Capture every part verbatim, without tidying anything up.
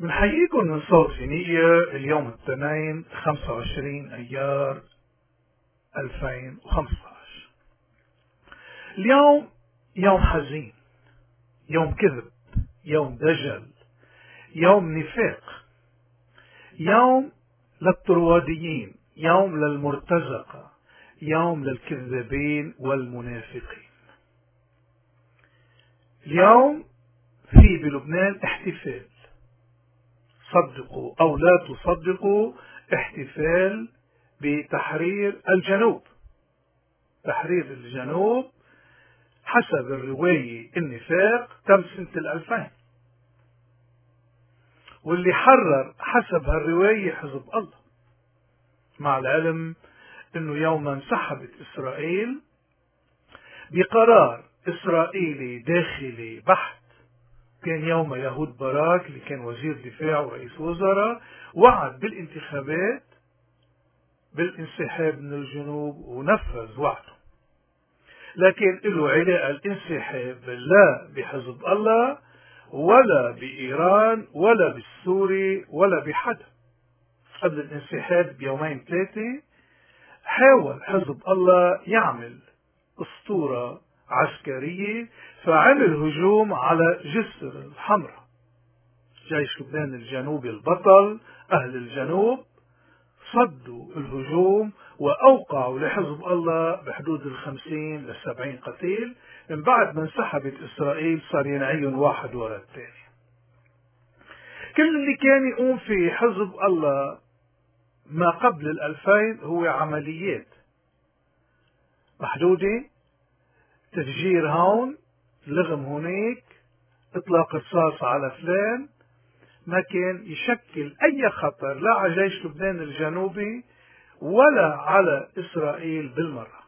بنحييكم من صوت فينيقيا اليوم الاثنين خمسة وعشرين ايار ألفين وخمسة عشر. اليوم يوم حزين، يوم كذب، يوم دجل، يوم نفاق، يوم للطرواديين، يوم للمرتزقة، يوم للكذابين والمنافقين. اليوم في بلبنان احتفال، صدقوا أو لا تصدقوا، احتفال بتحرير الجنوب. تحرير الجنوب حسب الرواية النفاق تم سنة الألفين، واللي حرر حسب هالرواية حزب الله، مع العلم انه يوم انسحبت اسرائيل بقرار اسرائيلي داخلي بحت، كان يوم يهود باراك اللي كان وزير دفاع ورئيس وزراء وعد بالانتخابات بالانسحاب من الجنوب ونفذ وعده، لكن له علاقة الانسحاب لا بحزب الله ولا بإيران ولا بالسوري ولا بحدا. قبل الانسحاب بيومين ثلاثة حاول حزب الله يعمل اسطورة عسكرية، فعمل هجوم على جسر الحمراء. جيش لبنان الجنوبي البطل أهل الجنوب صدوا الهجوم وأوقعوا لحزب الله بحدود الخمسين للسبعين قتيل. من بعد ما انسحبت إسرائيل صار ينعيهم واحد ورا الثاني. كل اللي كان يقوم في حزب الله ما قبل الألفين هو عمليات محدودة، تفجير هون، لغم هناك، إطلاق رصاص على فلان، ما كان يشكل أي خطر لا على جيش لبنان الجنوبي ولا على إسرائيل بالمرة.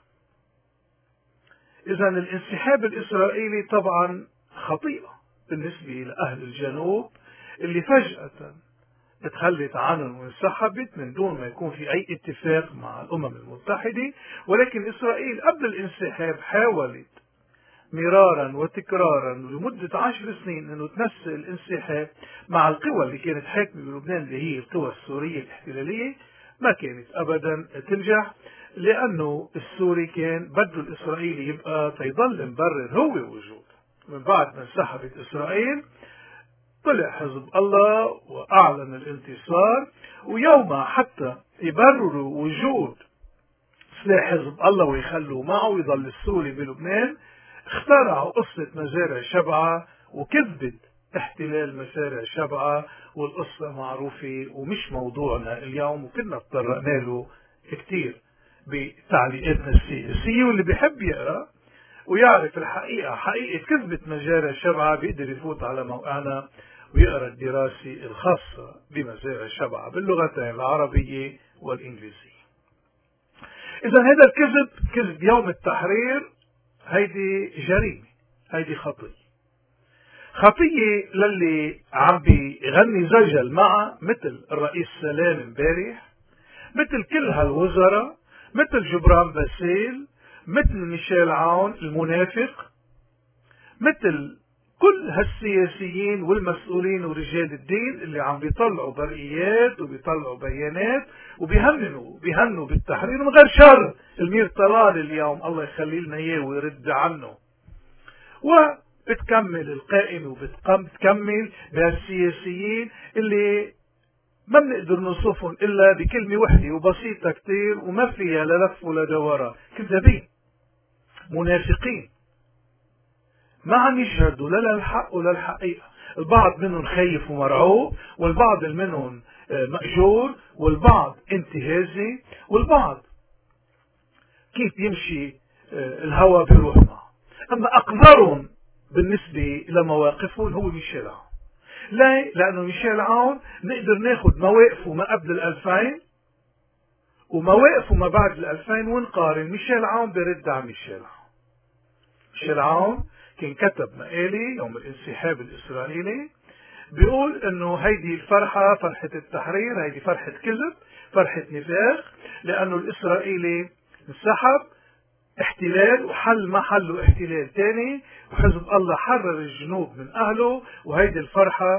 إذن الانسحاب الإسرائيلي طبعا خطيئة بالنسبة لأهل الجنوب اللي فجأة تخلت عنهم وانسحبت من دون ما يكون في أي اتفاق مع الأمم المتحدة. ولكن إسرائيل قبل الانسحاب حاولت مرارا وتكرارا لمدة عشر سنين أنه تنسق الانسحاب مع القوى اللي كانت حاكمة بلبنان اللي هي القوى السورية الاحتلالية. ما كانت أبدا تنجح، لأنه السوري كان بده الإسرائيلي يبقى تيضل مبرر هو وجود. من بعد ما انسحبت إسرائيل طلع حزب الله وأعلن الانتصار، ويوم حتى يبرروا وجود سلاح حزب الله ويخلوا معه ويضل السوري بلبنان اخترعوا قصة مزارع شبعة وكذبت احتلال مزارع شبعة، والقصة معروفة ومش موضوعنا اليوم، وكنا تطرقنا له كتير بتعليقاتنا السياسية. واللي بيحب يقرأ ويعرف الحقيقة حقيقة كذبة مزارع شبعة بيقدر يفوت على موقعنا ويقرأ الدراسة الخاصة بمزارع شبعة باللغتين العربية والإنجليزية. إذا هذا الكذب كذب يوم التحرير، هيدي جريمة، هيدي خطية. خطية للي عم بيغني زجل معه مثل الرئيس سلام امبارح، مثل كل هالوزراء، مثل جبران باسيل، مثل ميشيل عون المنافق، مثل كل هالسياسيين والمسؤولين ورجال الدين اللي عم بيطلعوا برقيات وبيطلعوا بيانات وبيهننوا بيهنوا بالتحرير من غير شر. المير طلال اليوم الله يخلي لنا اياه ويرد عنه. وبتكمل القائمة وبتكمل بهالسياسيين اللي ما بنقدر نوصفهم الا بكلمة وحدة وبسيطة كتير وما فيها لا لف ولا دوران: كذابين، منافقين، ما عم يشهدوا لا للحق ولا الحقيقة. البعض منهم خايف ومرعوب، والبعض منهم مأجور، والبعض انتهازي، والبعض كيف يمشي الهوى بيروح معه. أما أقدرهم بالنسبة لمواقفهم هو ميشيل عون. لا، لأنه ميشيل عون نقدر ناخد مواقفه ما قبل الألفين ومواقفه ما بعد الألفين ونقارن. ميشيل عون برد على ميشيل عون. ميشيل عون كان كتب مقالي يوم الانسحاب الإسرائيلي بيقول انه هيدي الفرحة فرحة التحرير، هيدي فرحة كذب، فرحة نفاق، لانه الإسرائيلي انسحب احتلال وحل محله احتلال تاني، وحزب الله حرر الجنوب من اهله، وهيدي الفرحة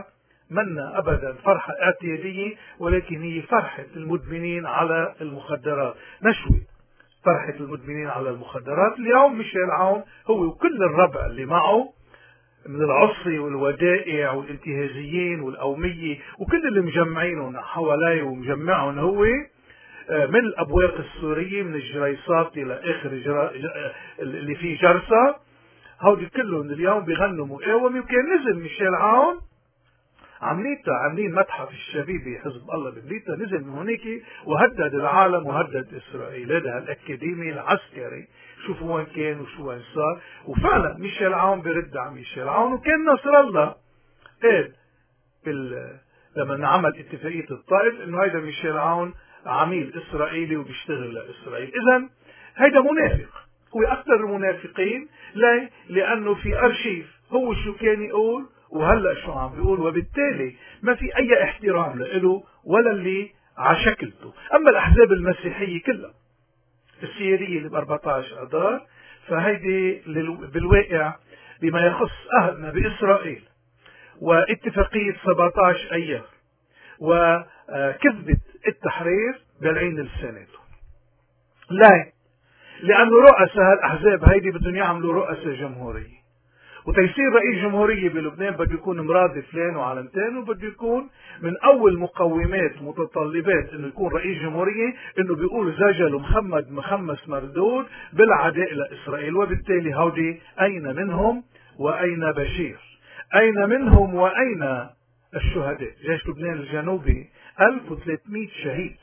منا أبدا فرحة اعتيادية، ولكن هي فرحة المدمنين على المخدرات، نشوة فرحة المدمنين على المخدرات. اليوم ميشيل عون هو وكل الربع اللي معه من العصي والودائع والانتهازيين والقومية وكل اللي مجمعينهم حواليه ومجمعهم هو من الأبواق السورية من الجريصات إلى آخر جرا... اللي فيه جرسة، هودي كلهم اليوم بيغنوا مقاومة. وكان نزل ميشيل عون عمليته عاملين متحف الشبيبي حزب الله ببليته، نزل من هناك وهدد العالم وهدد إسرائيل. هذا الأكاديمي العسكري شوفوا وين كان وشو وين صار. وفعلا ميشيل عون برد على ميشيل عون. وكان نصر الله قال بال... لما عمل اتفاقية الطائف انه هيدا ميشيل عون عميل اسرائيلي وبيشتغل لاسرائيل. اذا هيدا منافق، هو اكثر المنافقين. ليه؟ لانه في ارشيف هو شو كان يقول وهلا شو عم بيقول، وبالتالي ما في اي احترام له ولا اللي على شكلته. اما الاحزاب المسيحيه كلها السياديه اللي ب أربعة عشر اذار فهيدي بالواقع بما يخص اهلنا باسرائيل واتفاقيه سبعة عشر ايار وكذبه التحرير بالعين لسانته. لا، لانه رؤساء هالاحزاب هيدي بدهم يعملوا رؤساء جمهوريه، وتيصير رئيس جمهورية بلبنان بده يكون مراد فلان وعلمتان، وبده يكون من أول مقومات متطلبات إنه يكون رئيس جمهورية إنه بيقول زجل محمد مخمس مردود بالعداء لإسرائيل. وبالتالي هودي أين منهم وأين بشير؟ أين منهم وأين الشهداء؟ جيش لبنان الجنوبي ألف وثلاثمئة شهيد،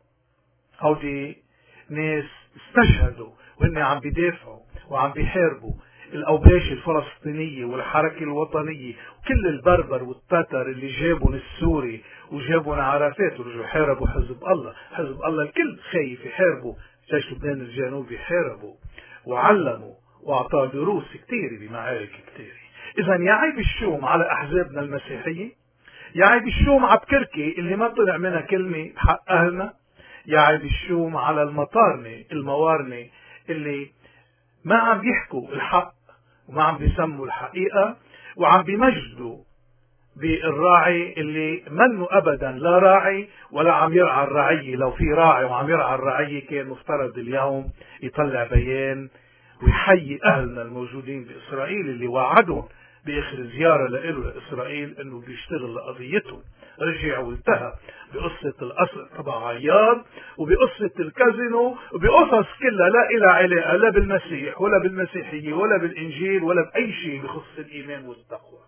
هودي ناس استشهدوا وهن عم بيدافعوا وعم بيحاربوا الأوباش الفلسطينية والحركة الوطنية وكل البربر والتتر اللي جابوا السوري وجابوا عرفات ورجعوا حاربوا حزب الله. حزب الله الكل خايف يحاربوا، جيش لبنان الجنوبي حاربوا وعلموا واعطاه دروس كثيرة بمعارك كثيرة. إذا يعيب الشوم على أحزابنا المسيحية، يعيب الشوم على بكركي اللي ما طلع منها كلمة بحق أهلنا، يعيب الشوم على المطارنة الموارنة اللي ما عم بيحكوا الحق وما عم بيسموا الحقيقة وعم بيمجدوا بالراعي اللي منه أبدا لا راعي ولا عم يرعى الرعية. لو في راعي وعم يرعى الرعية كان مفترض اليوم يطلع بيان ويحيي أهلنا الموجودين بإسرائيل اللي وعدهم بآخر زيارة له لإسرائيل أنه بيشتغل لقضيتهم. رجع والتهى بقصة الأسر تبع عياض وبقصة الكازينو وبقصص كلها لا إلى علاقة لا بالمسيح ولا بالمسيحية ولا بالإنجيل ولا بأي شيء بخص الإيمان والتقوى.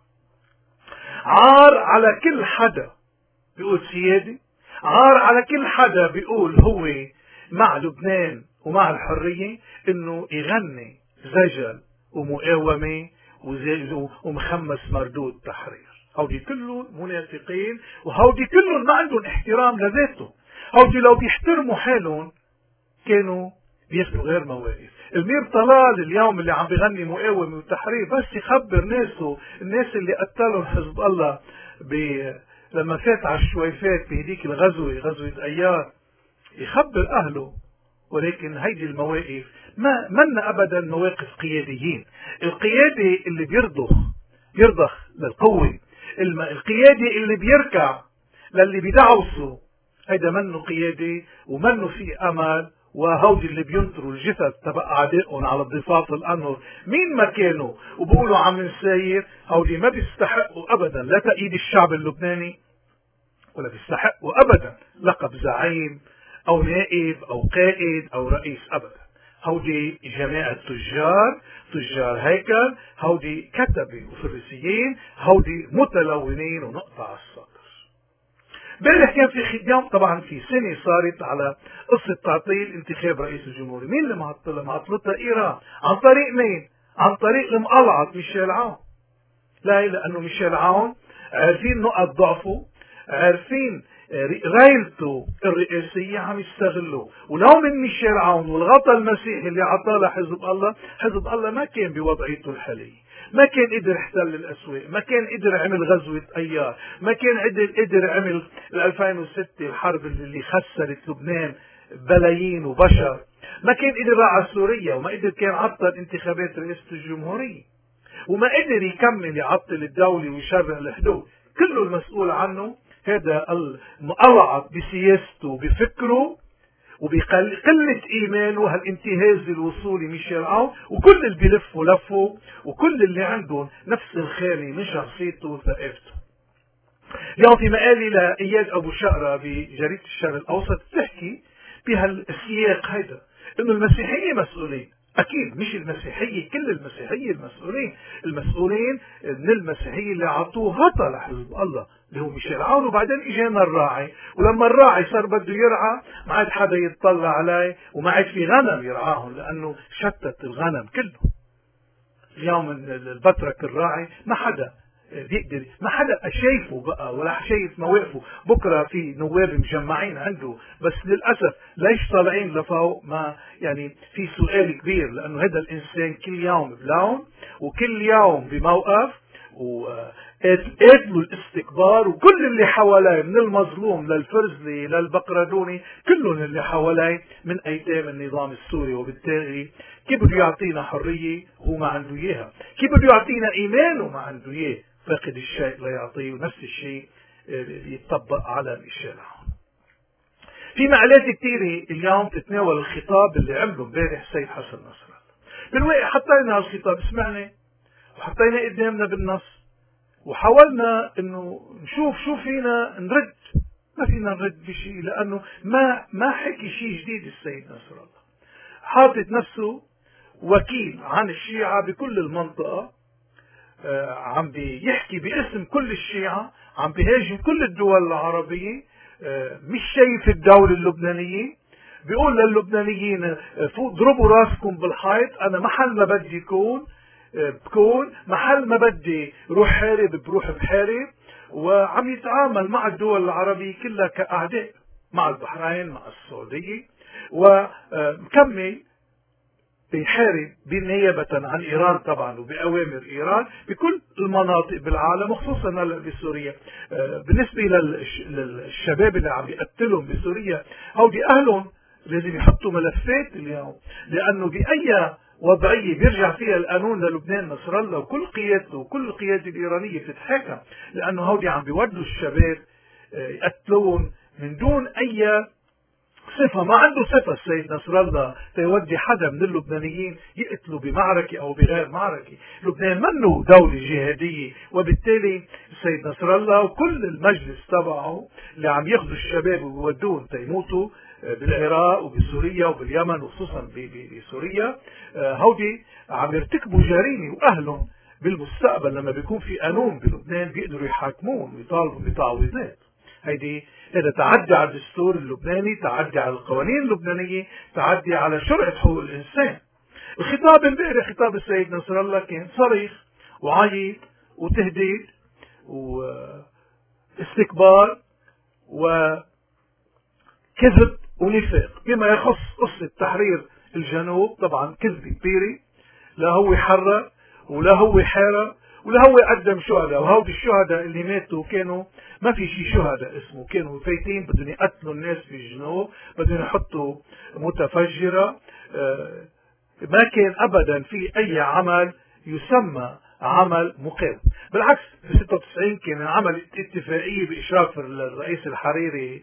عار على كل حدا بيقول سيادي، عار على كل حدا بيقول هو مع لبنان ومع الحرية انه يغني زجل ومقاومة ومخمس مردود تحرير. هودي كلهم منافقين وهودي كلهم ما عندهم احترام لذاتهم. هودي لو بيحترموا حالهم كانوا بياخدوا غير مواقف. المير طلال اليوم اللي عم بيغني مقاومة وتحرير بس يخبر ناسه، الناس اللي قتلوا حزب الله ب... لما فات على الشويفات بهديك الغزوة غزوة ايار يخبر اهله. ولكن هيدي المواقف ما منا ابدا مواقف قياديين. القيادي اللي بيرضخ بيرضخ للقوة، القيادي اللي بيركع للي بيدعوسه هيدا منه قيادي ومنه في امل. وهودي اللي بينطروا الجثث تبع اعدائهم على الضفاف الانهر مين ما كانوا وبقولوا عم نساير، هودي ما بيستحقوا ابدا لا تأييد الشعب اللبناني ولا بيستحقوا ابدا لقب زعيم او نائب او قائد او رئيس ابدا. هودي جماعة تجار تجار هيكل، هودي كتبة وفريسيين، هودي متلونين ونقطع على السطر. امبارح كان في خيام طبعا في سنة صارت على قصة تعطيل انتخاب رئيس الجمهورية. مين اللي معطلها؟ معطلتها ايران. عن طريق مين؟ عن طريق المقلعة ميشيل عون. لا، لانه ميشيل عون عارفين نقط ضعفه، عارفين رايلته الرئاسية عم يستغلوه. ولو من ميشيل عون والغطاء المسيحي اللي عطاه لحزب الله، حزب الله ما كان بوضعيته الحالية، ما كان قدر يحتل الاسواق، ما كان قدر يعمل غزوة ايار، ما كان قدر قدر يعمل ألفين وستة الحرب اللي خسرت لبنان بلايين وبشر، ما كان قدر على سوريا، وما قدر كان عطل انتخابات رئاسة الجمهورية، وما قدر يكمل يعطل الدولة ويشرع الحدود. كله المسؤول عنه هذا المقلعط بسياسته بفكره وبقلة إيمانه، هالانتهاز الوصولي ميشيل عون، وكل اللي بيلفوا لفوا، وكل اللي عندهم نفس الخالي من شخصيته وثقافته. اليوم في مقالي لإياد أبو شقرة بجريدة الشرق الأوسط بتحكي بهالسياق هيدا إنه المسيحية مسؤولين. أكيد مش المسيحية، كل المسيحية المسؤولين، المسؤولين من المسيحية اللي عطوه غطى لحزب الله اللي هو ميشيل عون، وبعدين اجانا الراعي، ولما الراعي صار بده يرعى ما عاد حدا يتطلع عليه، وما عاد في غنم يرعاهم لأنه شتت الغنم كله. اليوم البترك الراعي ما حدا بيقدر، ما حدا شايفه بقى ولا شايف مواقفه. بكره في نواب مجمعين عنده، بس للاسف ليش طالعين لفوق؟ ما يعني في سؤال كبير، لانه هذا الانسان كل يوم بلون وكل يوم بموقف، وقاتلوا الاستكبار، وكل اللي حواليه من المظلوم للفرزلي للبقردوني كلهم اللي حواليه من ايتام النظام السوري. وبالتالي كيف بده يعطينا حريه هو ما عنده اياها؟ كيف بده يعطينا ايمان وما عنده اياه؟ فاقد الشيء لا يعطيه، ونفس الشيء يتطبق على ميشيل عون. في مقالات كثيرة اليوم تتناول الخطاب اللي عمله امبارح السيد حسن نصر الله. بالواقع حطينا هالخطاب، سمعنا وحطينا قدامنا بالنص، وحاولنا انه نشوف شو فينا نرد. ما فينا نرد بشيء، لانه ما ما حكي شيء جديد السيد نصر الله. حاطط نفسه وكيل عن الشيعة بكل المنطقة، آه عم بيحكي باسم كل الشيعة، عم بيهاجم كل الدول العربية، آه مش شايف الدولة اللبنانية. بيقول للبنانيين آه ضربوا راسكم بالحيط، انا محل ما بدي يكون آه بكون، محل ما بدي روح حارب بروح بحارب. وعم يتعامل مع الدول العربية كلها كأعداء، مع البحرين، مع السعودية، ومكمل بيحارب بالنيابة عن إيران طبعا وبأوامر إيران بكل المناطق بالعالم، وخصوصا بسوريا. بالنسبة للشباب اللي عم يقتلهم بسوريا، هودي أهلهم لازم يحطوا ملفات اليوم، لأنه بأي وضعية بيرجع فيها القانون للبنان نصر الله وكل قيادته وكل القيادة الإيرانية بتتحاكم، لأنه هودي عم بيودوا الشباب يقتلون من دون أي صفة. ما عنده صفة السيد نصر الله تيودي حدا من اللبنانيين يقتلوا بمعركة أو بغير معركة. لبنان منه دولة جهادية، وبالتالي السيد نصر الله وكل المجلس تبعه اللي عم ياخذوا الشباب ويودوهم تيموتوا بالعراق وبسوريا وباليمن، وخصوصا بسوريا، هودي عم يرتكبوا جريمة، وأهلهم بالمستقبل لما بيكون في قانون بلبنان بيقدروا يحاكمون ويطالبوا بتعويضات. هيدي هذا تعدي على الدستور اللبناني، تعدي على القوانين اللبنانية، تعدي على شرعة حقوق الإنسان. الخطاب امبارح خطاب السيد نصر الله كان صريخ وعيط وتهديد واستكبار وكذب ونفاق بما يخص قصة تحرير الجنوب. طبعا كذبة كبيرة، لا هو حرر ولا هو حارب ولا هو قدم شهداء، وهودي الشهداء اللي ماتوا كانوا ما في شيء شهداء اسمه، كانوا فايتين بدهم يقتلوا الناس في الجنوب، بدهم يحطوا متفجرة. ما كان ابدا في اي عمل يسمى عمل مقاوم. بالعكس في ستة وتسعين كان عمل اتفاقية باشراف الرئيس الحريري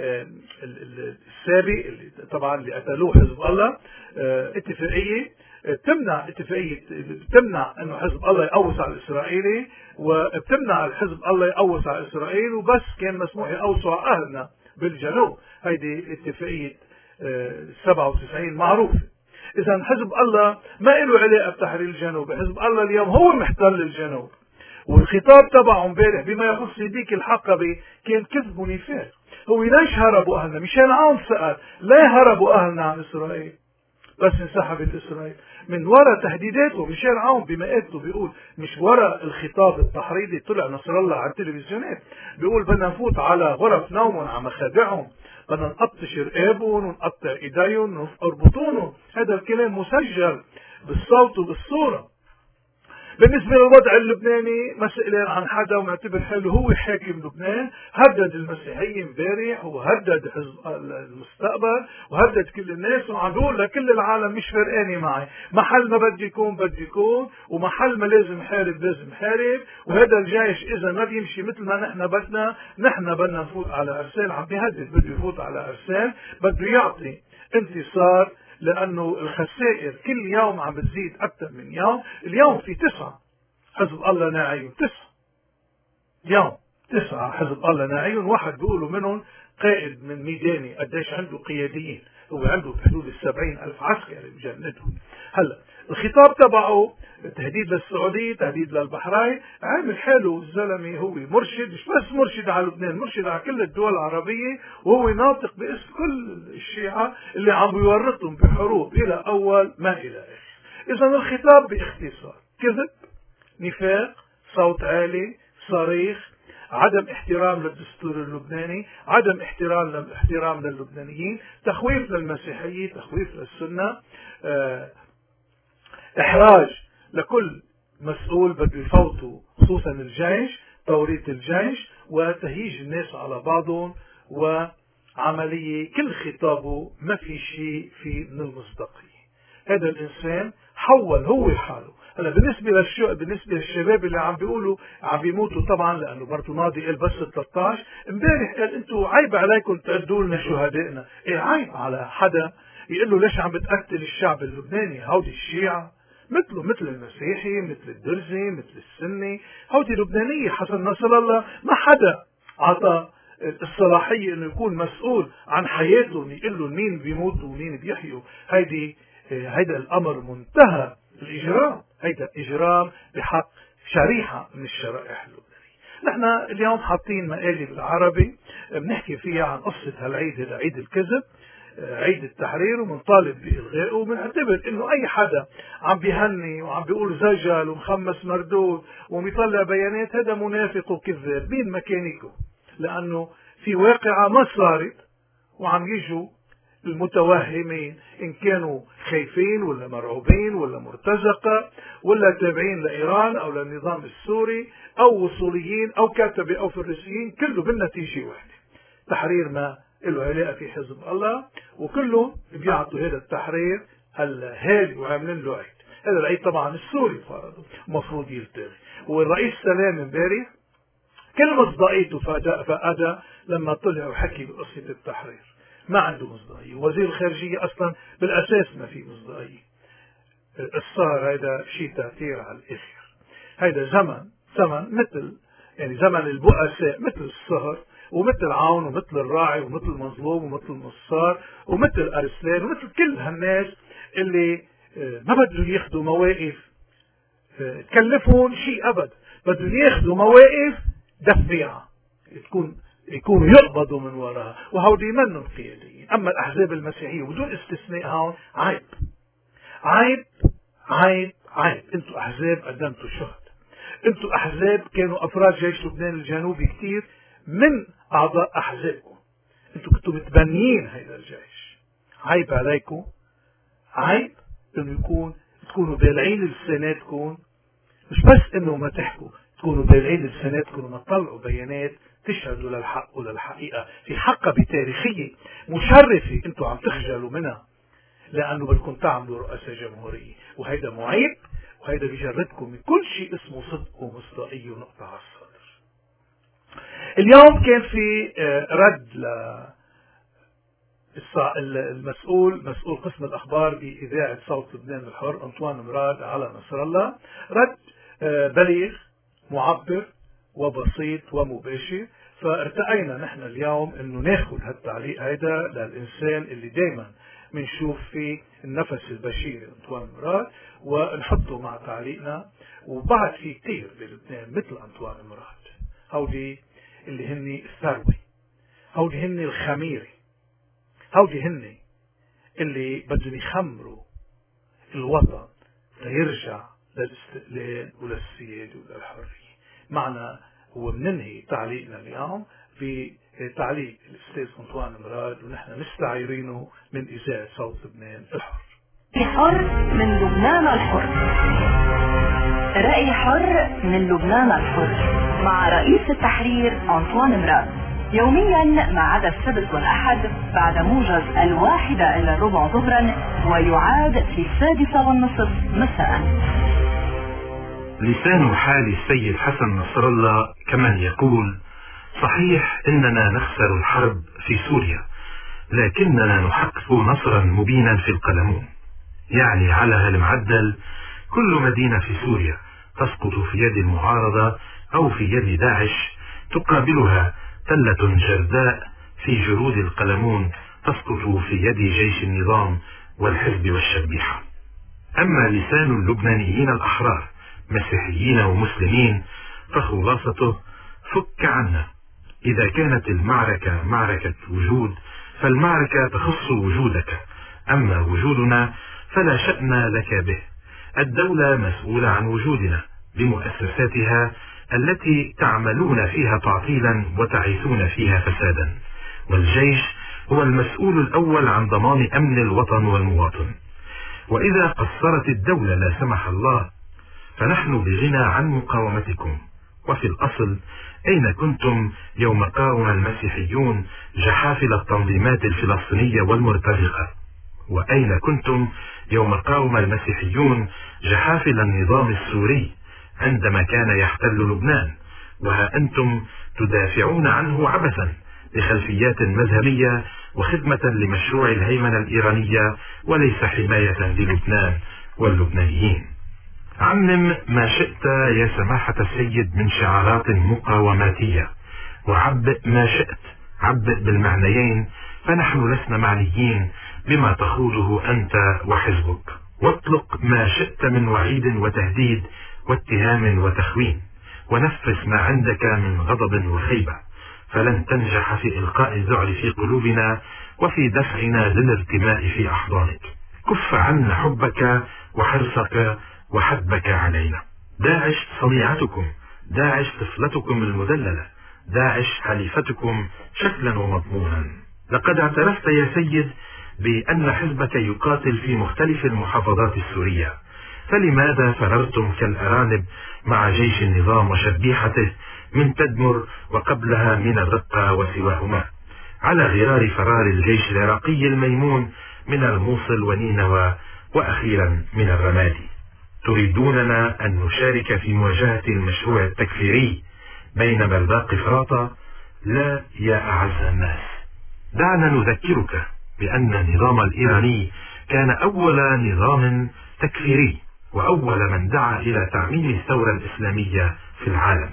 السابق اللي طبعا اللي قتلوه حزب الله، اتفاقية تمنع اتفاقية بتمنع انه حزب الله يقوص على الاسرائيلي، وبتمنع الحزب الله يقوص على اسرائيل، وبس كان مسموح يقوصوا على اهلنا بالجنوب. هيدي اتفاقية سبعة وتسعين معروفة. اذا حزب الله ما له علاقة بتحرير الجنوب، حزب الله اليوم هو محتل الجنوب. والخطاب تبعه امبارح بما يخص هذيك الحقبة كان كذب ونفاق. هو ليش هربوا اهلنا؟ مشان عون سأل ليه هربوا اهلنا عن اسرائيل بس انسحبت اسرائيل؟ من وراء تهديداته. ميشيل عون بمقالته بيقول مش وراء الخطاب التحريضي طلع نصر الله على التلفزيونات بيقول بدنا نفوت على غرف نومهم على مخادعهم، بدنا نقطش رقابهم ونقطع ايديهم ونربطونهم. هذا الكلام مسجل بالصوت وبالصورة. بالنسبة للوضع اللبناني ما سئلان عن حدا ومعتبر حاله هو حاكم لبنان. هدد المسيحيين امبارح وهدد حزب المستقبل وهدد كل الناس وعم بيقول لكل العالم مش فرقاني معي، محل ما بدي يكون بدي يكون ومحل ما لازم حارب لازم حارب، وهذا الجيش اذا ما بيمشي مثل ما نحن بدنا نحن بدنا نفوت على ارسال. عم بيهدد بده يفوت على ارسال، بده يعطي انتصار لأنه الخسائر كل يوم عم بتزيد أكثر من يوم. اليوم في تسعة حزب الله ناعيون، تسعة اليوم تسعة حزب الله ناعيون، واحد بيقولوا منهم قائد من ميداني قديش عنده قياديين، هو عنده بحدود السبعين ألف عسكري بجندهم. هلا الخطاب تبعه تهديد للسعودية، تهديد للبحرين، عامل حاله الزلمة هو مرشد، مش بس مرشد على لبنان، مرشد على كل الدول العربية، وهو ناطق باسم كل الشيعة اللي عم بيورطهم بحروب إلى أول ما إلى آخر. إذا الخطاب باختصار كذب، نفاق، صوت عالي، صريخ، عدم احترام للدستور اللبناني، عدم احترام احترام للبنانيين، تخويف للمسيحية، تخويف للسنة، اه احراج لكل مسؤول بده يفوتوا خصوصا الجيش، توريط الجيش وتهيج الناس على بعضهم، وعملية كل خطابه ما في شيء في من المصداقية. هذا الانسان حول هو حاله. هلا بالنسبه للشو بالنسبه للشباب اللي عم بيقولوا عم بيموتوا، طبعا لانه برضه ماضي قال بس ثلاثة عشر، امبارح قال انتم عيب عليكم تعدوا لنا شهدائنا. ايه عيب على حدا يقول له ليش عم بتقتل الشعب اللبناني؟ هودي الشيعة مثله مثل المسيحي مثل الدرزي مثل السني، هودي لبنانية. حسن نصر الله ما حدا عطى الصلاحية انه يكون مسؤول عن حياتهم، يقول له مين بيموتوا ومين بيحيوا. هيدي هيدا الامر منتهى الاجرام، هيدا اجرام بحق شريحة من الشرائح اللبنانية. نحن اليوم حاطين مقالة بالعربي بنحكي فيها عن قصة هالعيد، هذا عيد الكذب، عيد التحرير، ومنطالب بإلغائه، وبنعتبر انه اي حدا عم بيهني وعم بيقول زجل ومخمس مردود وميطلع بيانات هذا منافق وكذاب. مين مكانكم؟ لانه في واقعة ما صارت وعم يجوا المتوهمين ان كانوا خايفين ولا مرعوبين ولا مرتزقة ولا تابعين لإيران او للنظام السوري او وصوليين او كاتبة او فرنسيين، كله بالنتيجة واحدة، تحرير ما له علاقة في حزب الله، وكله بيعطوا هذا التحرير الهالي وعاملين له عيد. هذا العيد طبعا السوري فرضه مفروض يلتغي. والرئيس سلام امبارح كل مصداقيته فقدها لما طلع وحكي بقصة التحرير، ما عنده مصداقية. وزير الخارجية اصلا بالاساس ما في مصداقية. الصار هذا شيء تأثير على الاخر. هذا زمن زمن مثل يعني زمن البؤساء، مثل الصهر ومثل عون ومثل الراعي ومثل المظلوم ومثل النصار ومثل ارسلان ومثل كل هالناس اللي ما بدهم ياخذوا مواقف تكلفهم شيء ابدا، بدهم ياخذوا مواقف دفيعه تكون يكونوا يقبضوا من وراها، وهودي منهم قياديين. اما الاحزاب المسيحيه بدون استثناء هون عيب عيب عيب عيب. انتم احزاب قدمتوا شهد، انتم احزاب كانوا افراد جيش لبنان الجنوبي كثير من اعضاء احزابكم، انتم كنتوا متبنيين هيدا الجيش. عيب عليكم، عيب انه يكون تكونوا بالعين لساناتكم، مش بس انه ما تحكوا، تكونوا بالعين لساناتكم وما تطلعوا بيانات تشهدوا للحق وللحقيقه في حقبه تاريخيه مشرفه انتم عم تخجلوا منها لانه بدكم تعملوا رؤساء جمهوريه، وهيدا معيب، وهيدا بيجردكم من كل شيء اسمه صدق ومصداقيه ونقطه على الصدر. اليوم كان في رد المسؤول مسؤول قسم الاخبار باذاعه صوت لبنان الحر انطوان مراد على نصر الله، رد بليغ معبر وبسيط ومباشر. فارتأينا نحن اليوم انه ناخذ هالتعليق هيدا للانسان اللي دائما بنشوف فيه النفس البشير انطوان مراد ونحطه مع تعليقنا. وبعد في كثير بلبنان مثل انطوان مراد، هودي اللي هني الثروي، هودي هني الخميري، هودي هني اللي بدهم يخمروا الوطن ليرجع للاستقلال وللسيادة وللحرية. معنا هو بننهي تعليقنا اليوم بتعليق الاستاذ انطوان مراد، ونحن مستعيرينه من اذاعة صوت لبنان الحر. الحر من لبنان الحر. رأي حر من لبنان الحر مع رئيس التحرير أنطوان مراد، يوميا ما عدا السبت والأحد بعد موجز الواحدة إلى الربع ظهرا، ويعاد في السادسة والنصف مساء. لسان حال السيد حسن نصر الله كمن يقول: صحيح إننا نخسر الحرب في سوريا، لكننا نحقق نصرا مبينا في القلمون. يعني على هالمعدل كل مدينة في سوريا تسقط في يد المعارضة أو في يد داعش تقابلها تلة جرداء في جرود القلمون تسقط في يد جيش النظام والحزب والشبيحة. أما لسان اللبنانيين الأحرار مسيحيين ومسلمين فخلاصته: فك عنا. إذا كانت المعركة معركة وجود فالمعركة تخص وجودك، أما وجودنا فلا شأن لك به. الدولة مسؤولة عن وجودنا بمؤسساتها التي تعملون فيها تعطيلا وتعيثون فيها فسادا، والجيش هو المسؤول الأول عن ضمان أمن الوطن والمواطن. وإذا قصرت الدولة لا سمح الله فنحن بغنى عن مقاومتكم. وفي الأصل أين كنتم يوم قاوم المسيحيون جحافل التنظيمات الفلسطينية والمرتزقة؟ وأين كنتم يوم قاوم المسيحيون جحافل النظام السوري عندما كان يحتل لبنان؟ وها أنتم تدافعون عنه عبثا بخلفيات مذهبية وخدمة لمشروع الهيمنة الإيرانية وليس حماية للبنان واللبنانيين. عمم ما شئت يا سماحة السيد من شعارات مقاوماتية، وعبئ ما شئت، عبئ بالمعنيين، فنحن لسنا معنيين بما تخوضه أنت وحزبك. واطلق ما شئت من وعيد وتهديد واتهام وتخوين، ونفس ما عندك من غضب وخيبة، فلن تنجح في إلقاء الذعر في قلوبنا وفي دفعنا للارتماء في أحضانك. كف عنا حبك وحرصك وحبك علينا. داعش صنيعتكم، داعش طفلتكم المدللة، داعش حليفتكم شكلا ومضمونا. لقد اعترفت يا سيد بأن حزبك يقاتل في مختلف المحافظات السورية، فلماذا فررتم كالأرانب مع جيش النظام وشبيحته من تدمر وقبلها من الرقة وسواهما، على غرار فرار الجيش العراقي الميمون من الموصل ونينوى وأخيرا من الرمادي؟ تريدوننا أن نشارك في مواجهة المشروع التكفيري بين برزاق فراتة؟ لا يا أعز الناس. دعنا نذكرك بأن النظام الإيراني كان أول نظام تكفيري وأول من دعا إلى تعميم الثورة الإسلامية في العالم.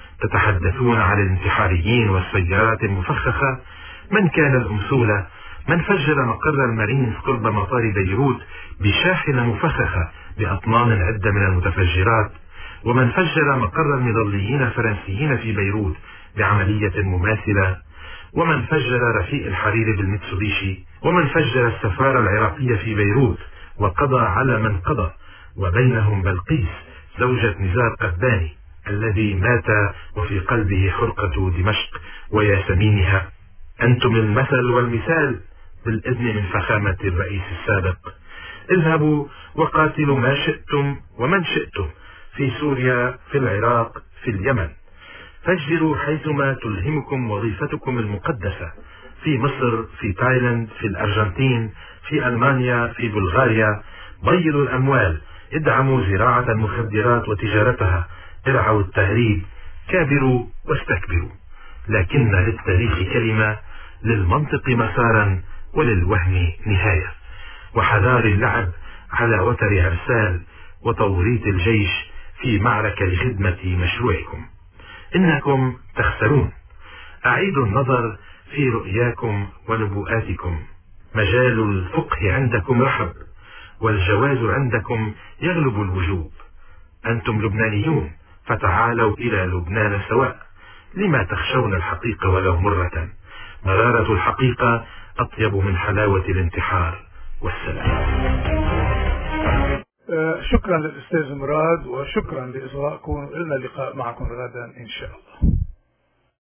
تتحدثون عن الانتحاريين والسيارات المفخخة؟ من كان الأمثولة؟ من فجر مقر المارينز قرب مطار بيروت بشاحنة مفخخة بأطنان عدة من المتفجرات؟ ومن فجر مقر المظليين الفرنسيين في بيروت بعملية مماثلة؟ ومن فجر رفيق الحريري بالميتسوبيشي؟ ومن فجر السفارة العراقية في بيروت وقضى على من قضى، وبينهم بلقيس زوجة نزار قباني الذي مات وفي قلبه حرقة دمشق وياسمينها؟ أنتم المثل والمثال بالإذن من فخامة الرئيس السابق. اذهبوا وقاتلوا ما شئتم ومن شئتم في سوريا، في العراق، في اليمن. فجروا حيثما تلهمكم وظيفتكم المقدسة، في مصر، في تايلاند، في الأرجنتين، في ألمانيا، في بلغاريا. بيضوا الأموال، ادعموا زراعة المخدرات وتجارتها، ارعوا التهريب، كابروا واستكبروا. لكن للتاريخ كلمة، للمنطق مسارا، وللوهم نهاية. وحذار اللعب على وتر عرسال وتوريط الجيش في معركة لخدمة مشروعكم. إنكم تخسرون. أعيدوا النظر في رؤياكم ونبوءاتكم. مجال الفقه عندكم رحب، والجواز عندكم يغلب الوجوب. أنتم لبنانيون، فتعالوا إلى لبنان سواء. لما تخشون الحقيقة ولو مرة؟ مرارة الحقيقة أطيب من حلاوة الانتحار. والسلام. آه شكرا للأستاذ مراد، وشكرا لإصغائكم. إلنا اللقاء معكم غدا إن شاء الله.